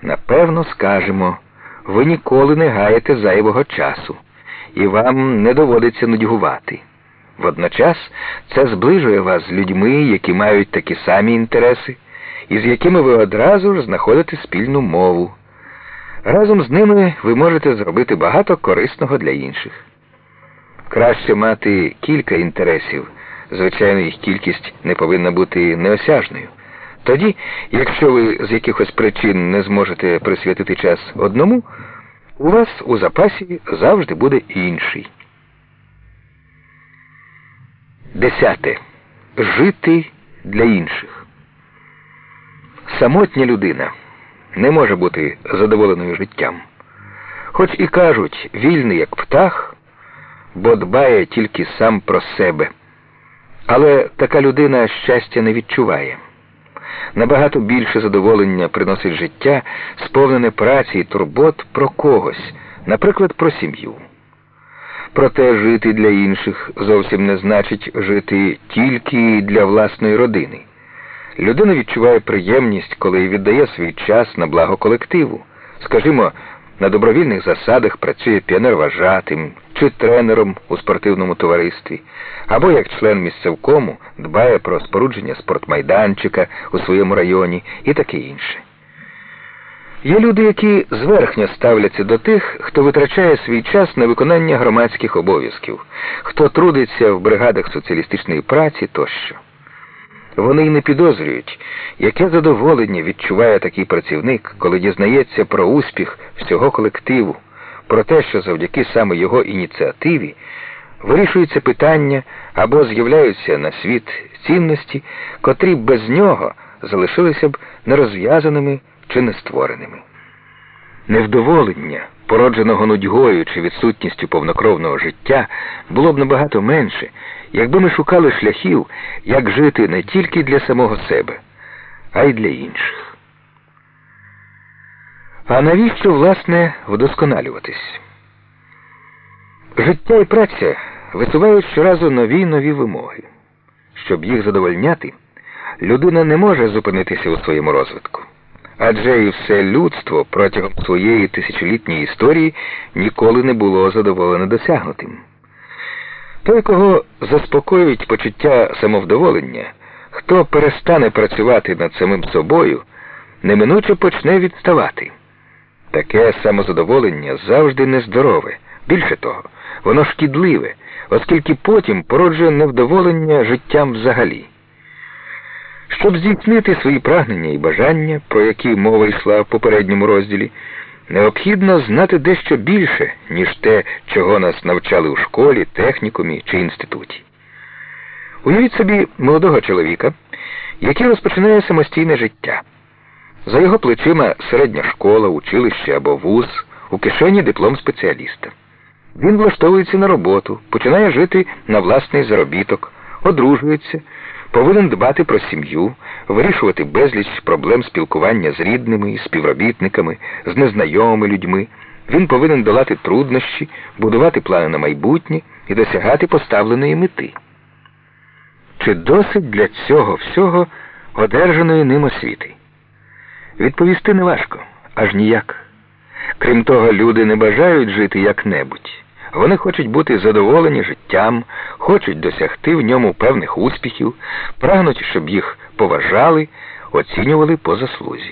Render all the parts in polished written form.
Напевно, скажемо, ви ніколи не гаєте зайвого часу, і вам не доводиться нудьгувати. Водночас це зближує вас з людьми, які мають такі самі інтереси, і з якими ви одразу ж знаходите спільну мову. Разом з ними ви можете зробити багато корисного для інших. Краще мати кілька інтересів, звичайно, їх кількість не повинна бути неосяжною. Тоді, якщо ви з якихось причин не зможете присвятити час одному, у вас у запасі завжди буде інший. 10. Жити для інших. Самотня людина не може бути задоволеною життям. Хоч і кажуть, вільний як птах, бо дбає тільки сам про себе. Але така людина щастя не відчуває. Набагато більше задоволення приносить життя, сповнене праці і турбот про когось, наприклад, про сім'ю. Проте жити для інших зовсім не значить жити тільки для власної родини. Людина відчуває приємність, коли віддає свій час на благо колективу. Скажімо, на добровільних засадах працює піонервожатим чи тренером у спортивному товаристві, або як член місцевкому дбає про спорудження спортмайданчика у своєму районі і таке інше. Є люди, які зверхньо ставляться до тих, хто витрачає свій час на виконання громадських обов'язків, хто трудиться в бригадах соціалістичної праці тощо. Вони й не підозрюють, яке задоволення відчуває такий працівник, коли дізнається про успіх всього колективу, про те, що завдяки саме його ініціативі вирішуються питання або з'являються на світ цінності, котрі без нього залишилися б нерозв'язаними чи нествореними. Невдоволення, породженого нудьгою чи відсутністю повнокровного життя, було б набагато менше, якби ми шукали шляхів, як жити не тільки для самого себе, а й для інших. А навіщо, власне, вдосконалюватись? Життя і праця висувають щоразу нові й нові вимоги. Щоб їх задовольняти, людина не може зупинитися у своєму розвитку. Адже і все людство протягом своєї тисячолітньої історії ніколи не було задоволене досягнутим. Той, кого заспокоюють почуття самовдоволення, хто перестане працювати над самим собою, неминуче почне відставати. Таке самозадоволення завжди нездорове. Більше того, воно шкідливе, оскільки потім породжує невдоволення життям взагалі. Щоб здійснити свої прагнення і бажання, про які мова йшла в попередньому розділі, необхідно знати дещо більше, ніж те, чого нас навчали у школі, технікумі чи інституті. Уявіть собі молодого чоловіка, який розпочинає самостійне життя. За його плечима середня школа, училище або вуз, у кишені диплом спеціаліста. Він влаштовується на роботу, починає жити на власний заробіток, одружується, повинен дбати про сім'ю, вирішувати безліч проблем спілкування з рідними, співробітниками, з незнайомими людьми. Він повинен долати труднощі, будувати плани на майбутнє і досягати поставленої мети. Чи досить для цього всього одержаної ним освіти? Відповісти неважко, аж ніяк. Крім того, люди не бажають жити як-небудь. Вони хочуть бути задоволені життям, хочуть досягти в ньому певних успіхів, прагнуть, щоб їх поважали, оцінювали по заслузі.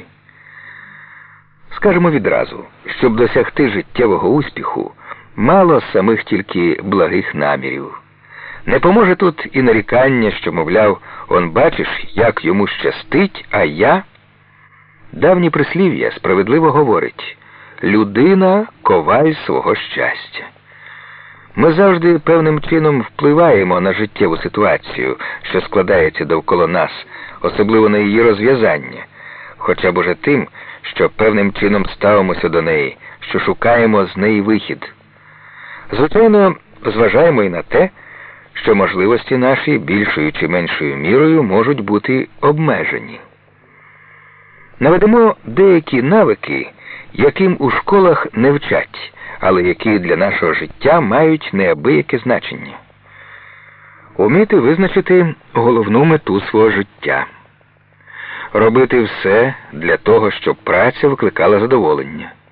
Скажемо відразу, щоб досягти життєвого успіху, мало самих тільки благих намірів. Не поможе тут і нарікання, що, мовляв, он бачиш, як йому щастить, а я... Давнє прислів'я справедливо говорить: людина – коваль свого щастя. Ми завжди певним чином впливаємо на життєву ситуацію, що складається довкола нас, особливо на її розв'язання, хоча б уже тим, що певним чином ставимося до неї, що шукаємо з неї вихід. Звичайно, зважаємо і на те, що можливості наші більшою чи меншою мірою можуть бути обмежені. Наведемо деякі навики, яким у школах не вчать, але які для нашого життя мають неабияке значення. Уміти визначити головну мету свого життя. робити все для того, щоб праця викликала задоволення.